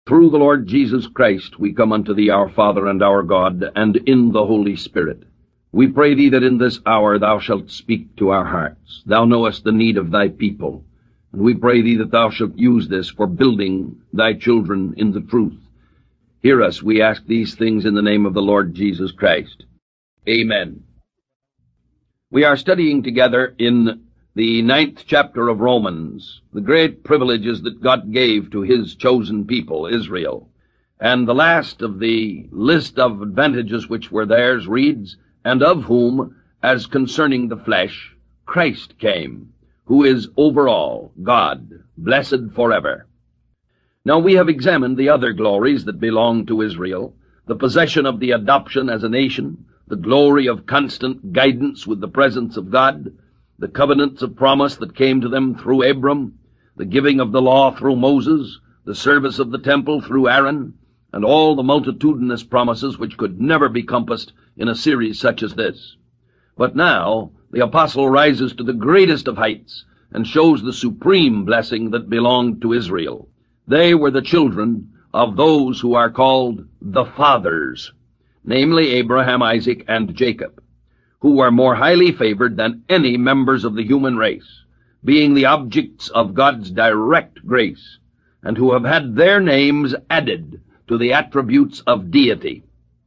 Through the Lord Jesus Christ we come unto thee, our Father and our God, and in the Holy Spirit. We pray thee that in this hour thou shalt speak to our hearts. Thou knowest the need of thy people, and we pray thee that thou shalt use this for building thy children in the truth. Hear us, we ask these things in the name of the Lord Jesus Christ. Amen. We are studying together in the 9th chapter of Romans, the great privileges that God gave to his chosen people, Israel. And the last of the list of advantages which were theirs reads, "And of whom, as concerning the flesh, Christ came, who is over all, God, blessed forever." Now we have examined the other glories that belong to Israel, the possession of the adoption as a nation, the glory of constant guidance with the presence of God, the covenants of promise that came to them through Abram, the giving of the law through Moses, the service of the temple through Aaron, and all the multitudinous promises which could never be compassed in a series such as this. But now the apostle rises to the greatest of heights and shows the supreme blessing that belonged to Israel. They were the children of those who are called the fathers, namely Abraham, Isaac, and Jacob, who were more highly favored than any members of the human race, being the objects of God's direct grace, and who have had their names added to the attributes of deity.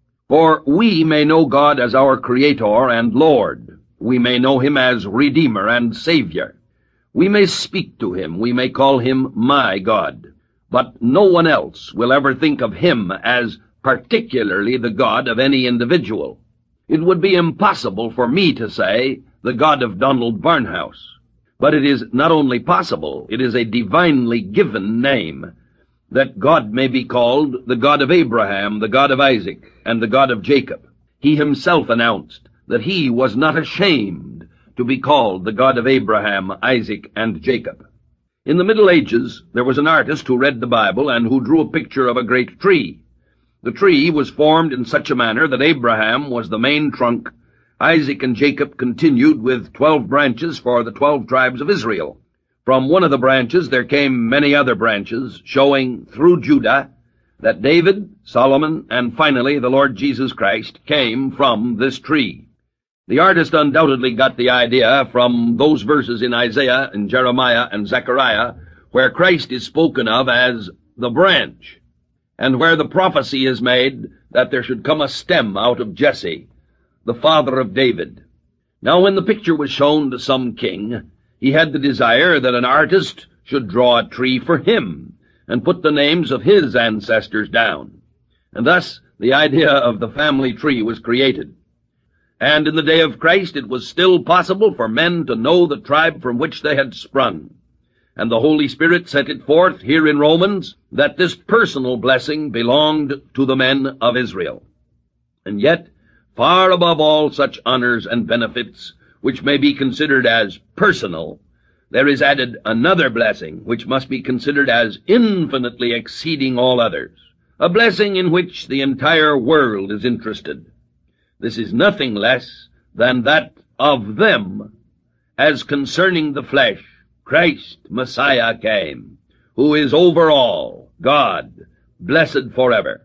For we may know God as our Creator and Lord. We may know him as Redeemer and Savior. We may speak to him. We may call him my God. But no one else will ever think of him as particularly the God of any individual. It would be impossible for me to say, the God of Donald Barnhouse. But it is not only possible, it is a divinely given name, that God may be called the God of Abraham, the God of Isaac, and the God of Jacob. He himself announced that he was not ashamed to be called the God of Abraham, Isaac, and Jacob. In the Middle Ages, there was an artist who read the Bible and who drew a picture of a great tree. The tree was formed in such a manner that Abraham was the main trunk, Isaac and Jacob continued with 12 branches for the 12 tribes of Israel. From one of the branches there came many other branches, showing through Judah that David, Solomon, and finally the Lord Jesus Christ came from this tree. The artist undoubtedly got the idea from those verses in Isaiah and Jeremiah and Zechariah where Christ is spoken of as the branch, and where the prophecy is made that there should come a stem out of Jesse, the father of David. Now when the picture was shown to some king, he had the desire that an artist should draw a tree for him and put the names of his ancestors down. And thus the idea of the family tree was created. And in the day of Christ it was still possible for men to know the tribe from which they had sprung. And the Holy Spirit set it forth here in Romans that this personal blessing belonged to the men of Israel. And yet, far above all such honors and benefits, which may be considered as personal, there is added another blessing, which must be considered as infinitely exceeding all others, a blessing in which the entire world is interested. This is nothing less than that of them, as concerning the flesh, Christ, Messiah, came, who is over all, God, blessed forever.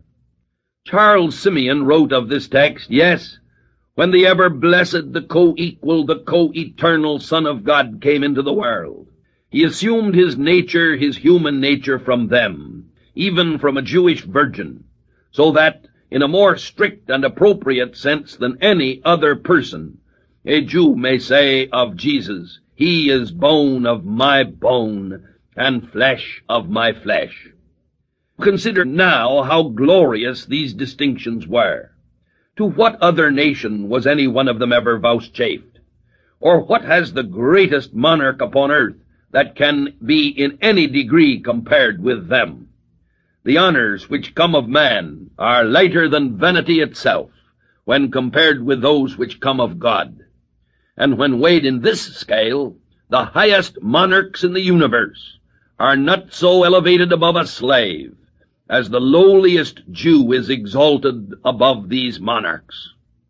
Charles Simeon wrote of this text, yes, when the ever-blessed, the co-equal, the co-eternal Son of God came into the world, he assumed his nature, his human nature, from them, even from a Jewish virgin, so that, in a more strict and appropriate sense than any other person, a Jew may say of Jesus, he is bone of my bone and flesh of my flesh. Consider now how glorious these distinctions were. To what other nation was any one of them ever vouchsafed? Or what has the greatest monarch upon earth that can be in any degree compared with them? The honors which come of man are lighter than vanity itself when compared with those which come of God. And when weighed in this scale, the highest monarchs in the universe are not so elevated above a slave as the lowliest Jew is exalted above these monarchs.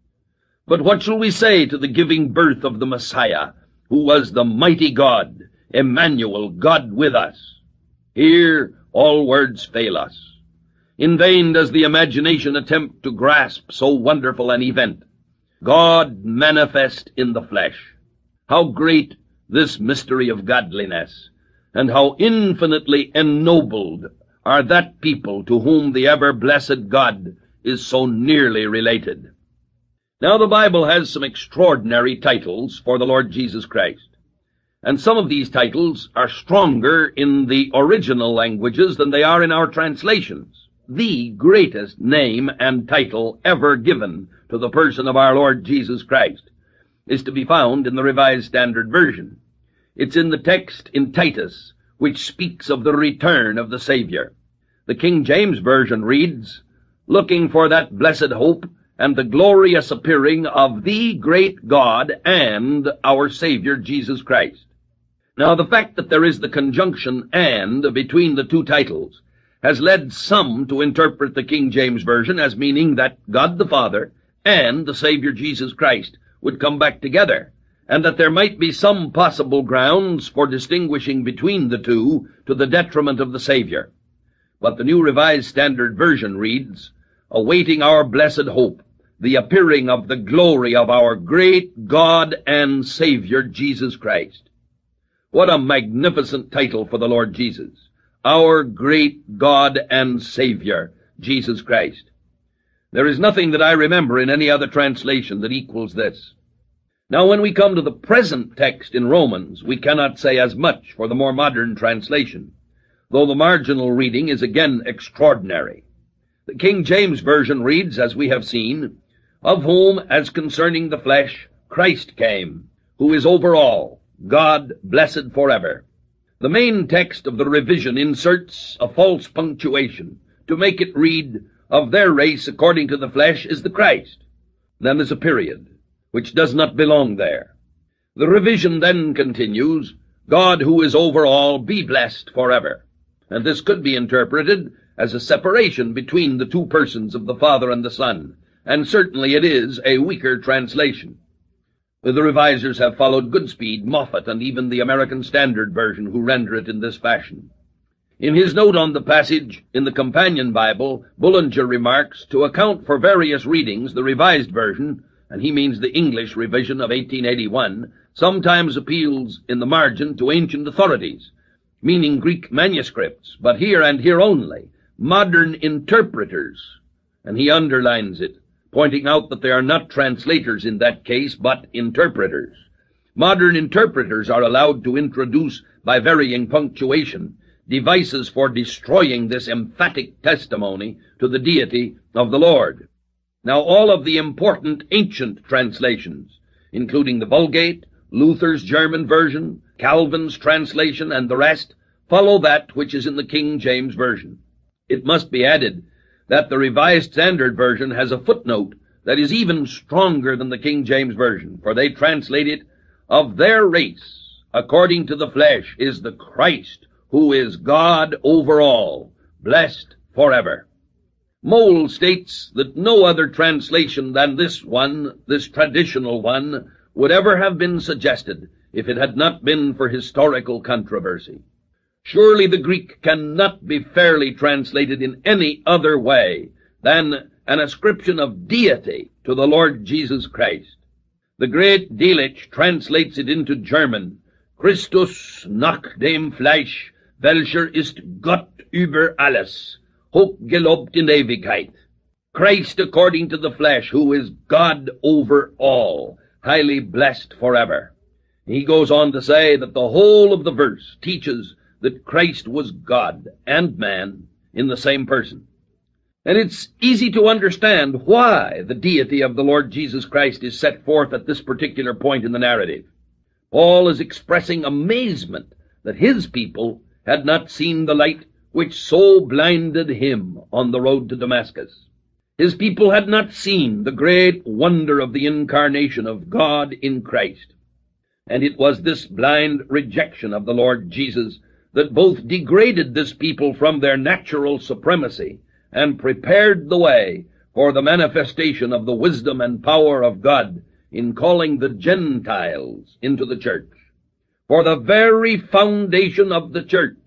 But what shall we say to the giving birth of the Messiah, who was the mighty God, Emmanuel, God with us? Here all words fail us. In vain does the imagination attempt to grasp so wonderful an event. God manifest in the flesh. How great this mystery of godliness, and how infinitely ennobled are that people to whom the ever-blessed God is so nearly related. Now the Bible has some extraordinary titles for the Lord Jesus Christ, and some of these titles are stronger in the original languages than they are in our translations. The greatest name and title ever given to the person of our Lord Jesus Christ is to be found in the Revised Standard Version. It's in the text in Titus, which speaks of the return of the Savior. The King James Version reads, "Looking for that blessed hope and the glorious appearing of the great God and our Savior Jesus Christ." Now the fact that there is the conjunction "and" between the two titles has led some to interpret the King James Version as meaning that God the Father and the Savior Jesus Christ would come back together, and that there might be some possible grounds for distinguishing between the two to the detriment of the Savior. But the New Revised Standard Version reads, "Awaiting our blessed hope, the appearing of the glory of our great God and Savior Jesus Christ." What a magnificent title for the Lord Jesus. Our great God and Savior, Jesus Christ. There is nothing that I remember in any other translation that equals this. Now when we come to the present text in Romans, we cannot say as much for the more modern translation, though the marginal reading is again extraordinary. The King James Version reads, as we have seen, "Of whom, as concerning the flesh, Christ came, who is over all, God blessed forever." The main text of the revision inserts a false punctuation to make it read, "Of their race according to the flesh is the Christ." Then there's a period, which does not belong there. The revision then continues, "God who is over all be blessed forever." And this could be interpreted as a separation between the two persons of the Father and the Son, and certainly it is a weaker translation. The revisers have followed Goodspeed, Moffat, and even the American Standard Version, who render it in this fashion. In his note on the passage in the Companion Bible, Bullinger remarks, "To account for various readings, the Revised Version," and he means the English revision of 1881, "sometimes appeals in the margin to ancient authorities, meaning Greek manuscripts, but here and here only, modern interpreters," and he underlines it, pointing out that they are not translators in that case, but interpreters. Modern interpreters are allowed to introduce, by varying punctuation, devices for destroying this emphatic testimony to the deity of the Lord. Now all of the important ancient translations, including the Vulgate, Luther's German version, Calvin's translation, and the rest, follow that which is in the King James Version. It must be added that the Revised Standard Version has a footnote that is even stronger than the King James Version, for they translate it, "Of their race, according to the flesh, is the Christ, who is God over all, blessed forever." Moll states that no other translation than this one, this traditional one, would ever have been suggested if it had not been for historical controversy. Surely the Greek cannot be fairly translated in any other way than an ascription of deity to the Lord Jesus Christ. The great Delitzsch translates it into German, "Christus nach dem Fleisch, welcher ist Gott über alles, hoch gelobt in Ewigkeit." Christ according to the flesh, who is God over all, highly blessed forever. He goes on to say that the whole of the verse teaches that Christ was God and man in the same person. And it's easy to understand why the deity of the Lord Jesus Christ is set forth at this particular point in the narrative. Paul is expressing amazement that his people had not seen the light which so blinded him on the road to Damascus. His people had not seen the great wonder of the incarnation of God in Christ. And it was this blind rejection of the Lord Jesus that both degraded this people from their natural supremacy and prepared the way for the manifestation of the wisdom and power of God in calling the Gentiles into the church. For the very foundation of the church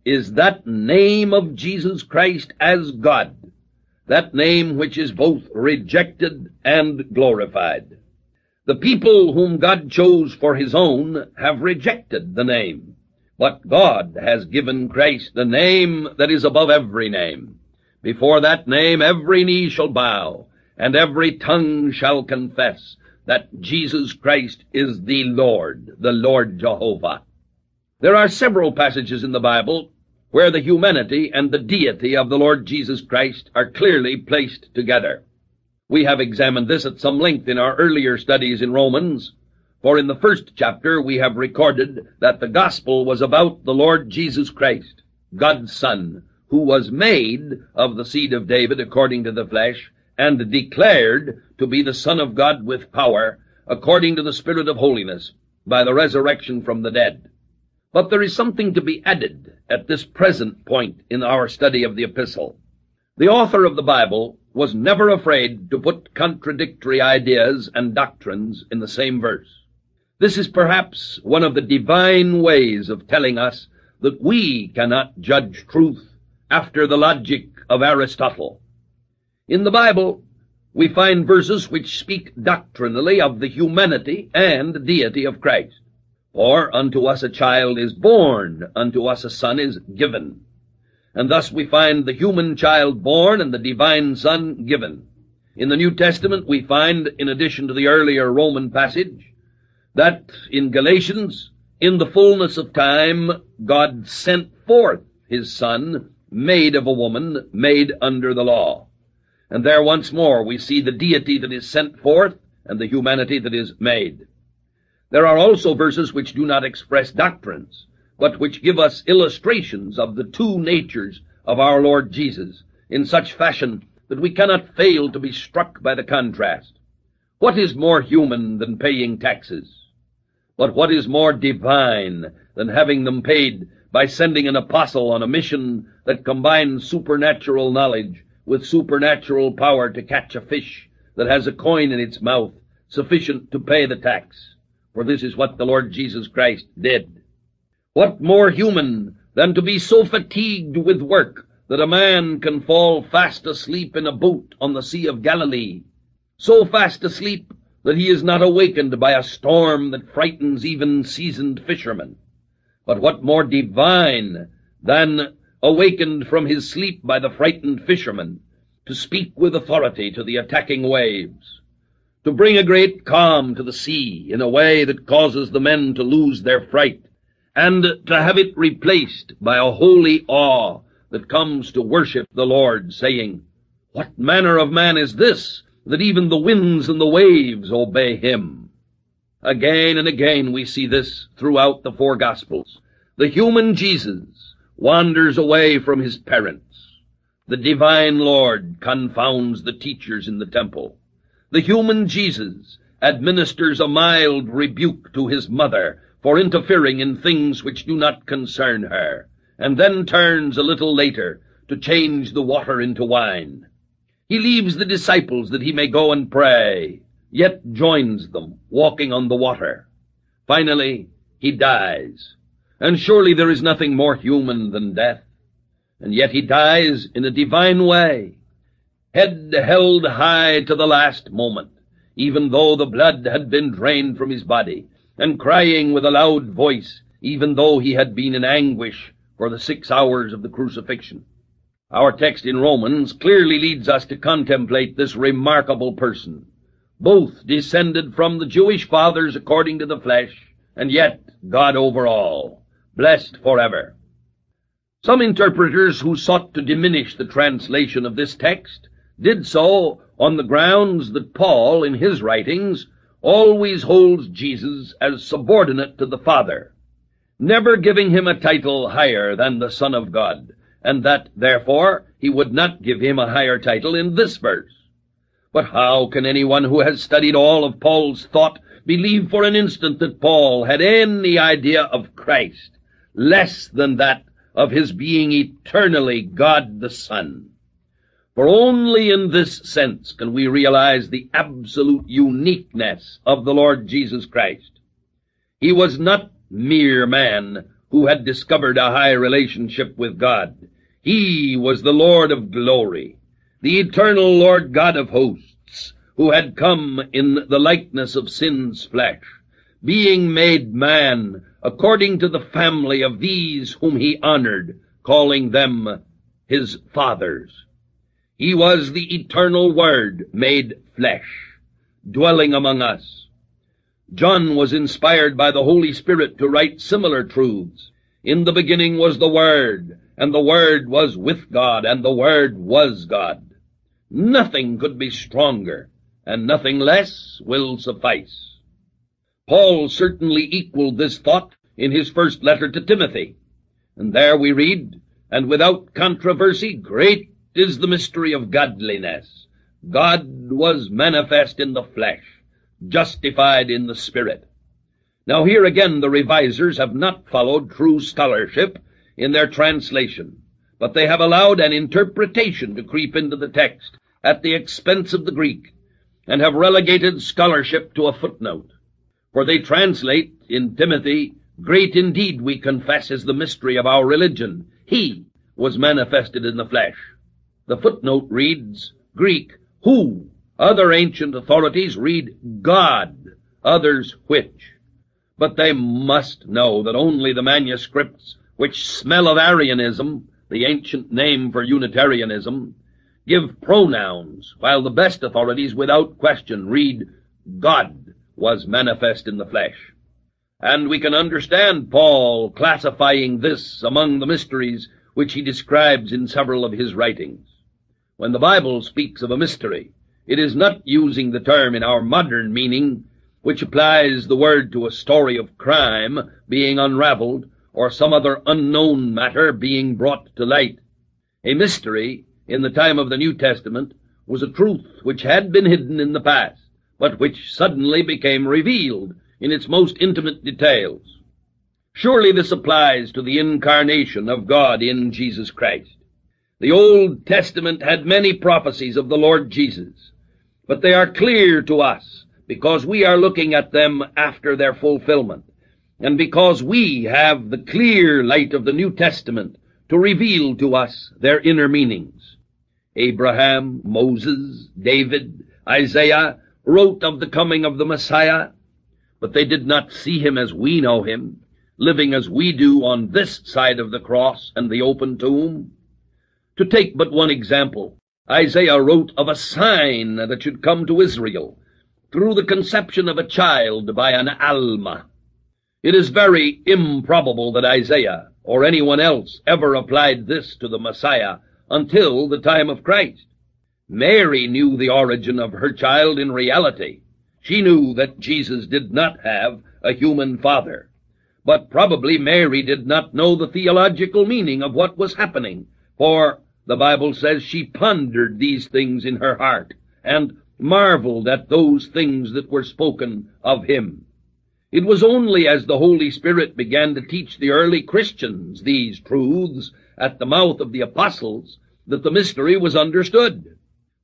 is that name of Jesus Christ as God, that name which is both rejected and glorified. The people whom God chose for his own have rejected the name, but God has given Christ the name that is above every name. Before that name every knee shall bow, and every tongue shall confess that Jesus Christ is the Lord Jehovah. There are several passages in the Bible where the humanity and the deity of the Lord Jesus Christ are clearly placed together. We have examined this at some length in our earlier studies in Romans, for in the first chapter we have recorded that the gospel was about the Lord Jesus Christ, God's Son, who was made of the seed of David according to the flesh, and declared to be the Son of God with power, according to the Spirit of holiness, by the resurrection from the dead. But there is something to be added at this present point in our study of the epistle. The author of the Bible was never afraid to put contradictory ideas and doctrines in the same verse. This is perhaps one of the divine ways of telling us that we cannot judge truth after the logic of Aristotle. In the Bible, we find verses which speak doctrinally of the humanity and deity of Christ. For unto us a child is born, unto us a son is given. And thus we find the human child born and the divine Son given. In the New Testament we find, in addition to the earlier Roman passage, that in Galatians, in the fullness of time, God sent forth his Son, made of a woman, made under the law. And there once more we see the deity that is sent forth and the humanity that is made. There are also verses which do not express doctrines, but which give us illustrations of the two natures of our Lord Jesus in such fashion that we cannot fail to be struck by the contrast. What is more human than paying taxes? But what is more divine than having them paid by sending an apostle on a mission that combines supernatural knowledge with supernatural power to catch a fish that has a coin in its mouth sufficient to pay the tax? For this is what the Lord Jesus Christ did. What more human than to be so fatigued with work that a man can fall fast asleep in a boat on the Sea of Galilee, so fast asleep that he is not awakened by a storm that frightens even seasoned fishermen? But what more divine than, awakened from his sleep by the frightened fisherman, to speak with authority to the attacking waves, to bring a great calm to the sea in a way that causes the men to lose their fright, and to have it replaced by a holy awe that comes to worship the Lord, saying, "What manner of man is this, that even the winds and the waves obey him?" Again and again we see this throughout the four Gospels. The human Jesus wanders away from his parents. The divine Lord confounds the teachers in the temple. The human Jesus administers a mild rebuke to his mother for interfering in things which do not concern her, and then turns a little later to change the water into wine. He leaves the disciples that he may go and pray, yet joins them, walking on the water. Finally, he dies. And surely there is nothing more human than death. And yet he dies in a divine way, head held high to the last moment, even though the blood had been drained from his body, and crying with a loud voice, even though he had been in anguish for the 6 hours of the crucifixion. Our text in Romans clearly leads us to contemplate this remarkable person, both descended from the Jewish fathers according to the flesh, and yet God over all, blessed forever. Some interpreters who sought to diminish the translation of this text did so on the grounds that Paul, in his writings, always holds Jesus as subordinate to the Father, never giving him a title higher than the Son of God, and that, therefore, he would not give him a higher title in this verse. But how can anyone who has studied all of Paul's thought believe for an instant that Paul had any idea of Christ less than that of his being eternally God the Son? For only in this sense can we realize the absolute uniqueness of the Lord Jesus Christ. He was not mere man who had discovered a high relationship with God. He was the Lord of glory, the eternal Lord God of hosts, who had come in the likeness of sin's flesh, being made man according to the family of these whom he honored, calling them his fathers. He was the eternal Word made flesh, dwelling among us. John was inspired by the Holy Spirit to write similar truths. In the beginning was the Word, and the Word was with God, and the Word was God. Nothing could be stronger, and nothing less will suffice. Paul certainly equaled this thought in his first letter to Timothy. And there we read, "And without controversy, great is the mystery of godliness. God was manifest in the flesh, justified in the Spirit." Now here again the revisers have not followed true scholarship in their translation, but they have allowed an interpretation to creep into the text at the expense of the Greek, and have relegated scholarship to a footnote. For they translate in Timothy, "Great indeed, we confess, is the mystery of our religion. He was manifested in the flesh." The footnote reads, Greek, "who." Other ancient authorities read, "God," others, "which." But they must know that only the manuscripts which smell of Arianism, the ancient name for Unitarianism, give pronouns, while the best authorities without question read, "God was manifest in the flesh." And we can understand Paul classifying this among the mysteries which he describes in several of his writings. When the Bible speaks of a mystery, it is not using the term in our modern meaning, which applies the word to a story of crime being unraveled or some other unknown matter being brought to light. A mystery, in the time of the New Testament, was a truth which had been hidden in the past, but which suddenly became revealed in its most intimate details. Surely this applies to the incarnation of God in Jesus Christ. The Old Testament had many prophecies of the Lord Jesus, but they are clear to us because we are looking at them after their fulfillment, and because we have the clear light of the New Testament to reveal to us their inner meanings. Abraham, Moses, David, Isaiah wrote of the coming of the Messiah, but they did not see him as we know him, living as we do on this side of the cross and the open tomb. To take but one example, Isaiah wrote of a sign that should come to Israel through the conception of a child by an Alma. It is very improbable that Isaiah or anyone else ever applied this to the Messiah until the time of Christ. Mary knew the origin of her child in reality. She knew that Jesus did not have a human father. But probably Mary did not know the theological meaning of what was happening, for the Bible says she pondered these things in her heart and marveled at those things that were spoken of him. It was only as the Holy Spirit began to teach the early Christians these truths at the mouth of the apostles that the mystery was understood.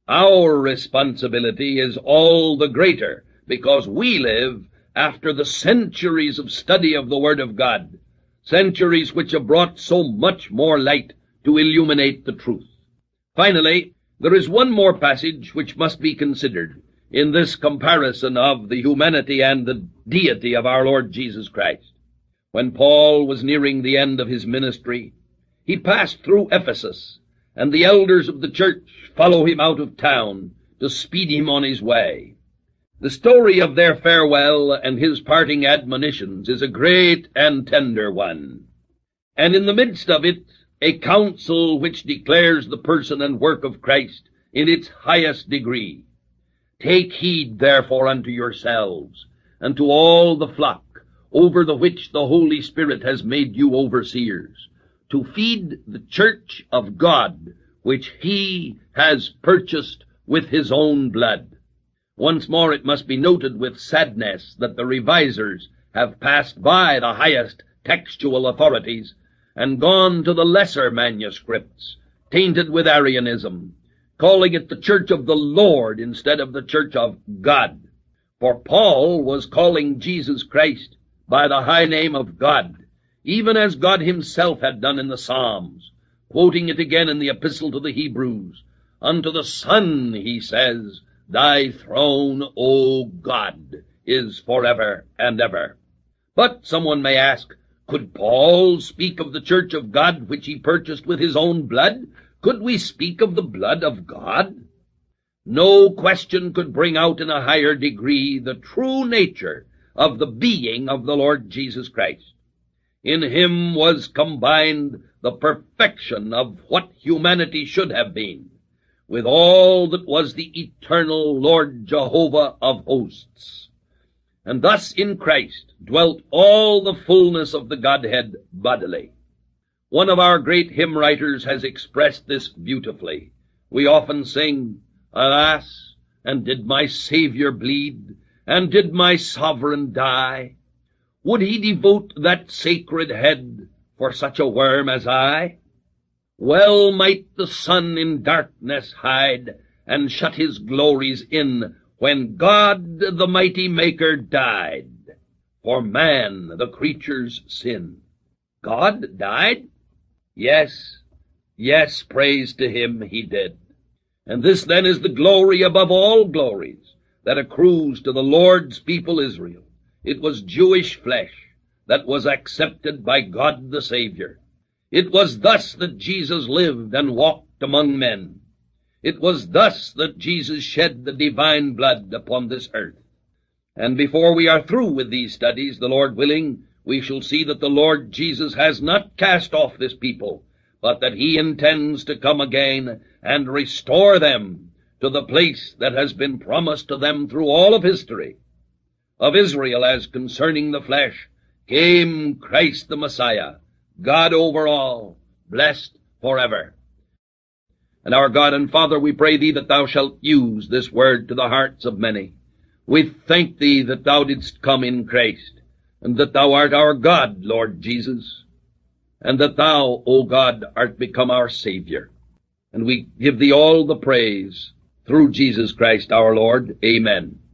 Our responsibility is all the greater because we live after the centuries of study of the Word of God, centuries which have brought so much more light to illuminate the truth. Finally, there is one more passage which must be considered in this comparison of the humanity and the deity of our Lord Jesus Christ. When Paul was nearing the end of his ministry, he passed through Ephesus, and the elders of the church follow him out of town to speed him on his way. The story of their farewell and his parting admonitions is a great and tender one, and in the midst of it, a counsel which declares the person and work of Christ in its highest degree. Take heed, therefore, unto yourselves, and to all the flock, over the which the Holy Spirit has made you overseers, to feed the church of God, which he has purchased with his own blood. Once more it must be noted with sadness that the revisers have passed by the highest textual authorities and gone to the lesser manuscripts, tainted with Arianism, calling it the church of the Lord instead of the church of God. For Paul was calling Jesus Christ by the high name of God even as God himself had done in the Psalms, quoting it again in the Epistle to the Hebrews. Unto the Son, he says, thy throne, O God, is forever and ever. But someone may ask, could Paul speak of the church of God which he purchased with his own blood? Could we speak of the blood of God? No question could bring out in a higher degree the true nature of the being of the Lord Jesus Christ. In him was combined the perfection of what humanity should have been, with all that was the eternal Lord Jehovah of hosts. And thus in Christ dwelt all the fullness of the Godhead bodily. One of our great hymn writers has expressed this beautifully. We often sing, alas, and did my Savior bleed, and did my Sovereign die? Would he devote that sacred head for such a worm as I? Well might the sun in darkness hide, and shut his glories in, when God the mighty Maker died for man, the creature's sin. God died? Yes, yes, praise to him, he did. And this then is the glory above all glories that accrues to the Lord's people Israel. It was Jewish flesh that was accepted by God the Savior. It was thus that Jesus lived and walked among men. It was thus that Jesus shed the divine blood upon this earth. And before we are through with these studies, the Lord willing, we shall see that the Lord Jesus has not cast off this people, but that he intends to come again and restore them to the place that has been promised to them through all of history. Of Israel, as concerning the flesh, came Christ the Messiah, God over all, blessed forever. And our God and Father, we pray thee that thou shalt use this word to the hearts of many. We thank thee that thou didst come in Christ, and that thou art our God, Lord Jesus, and that thou, O God, art become our Savior. And we give thee all the praise through Jesus Christ our Lord. Amen.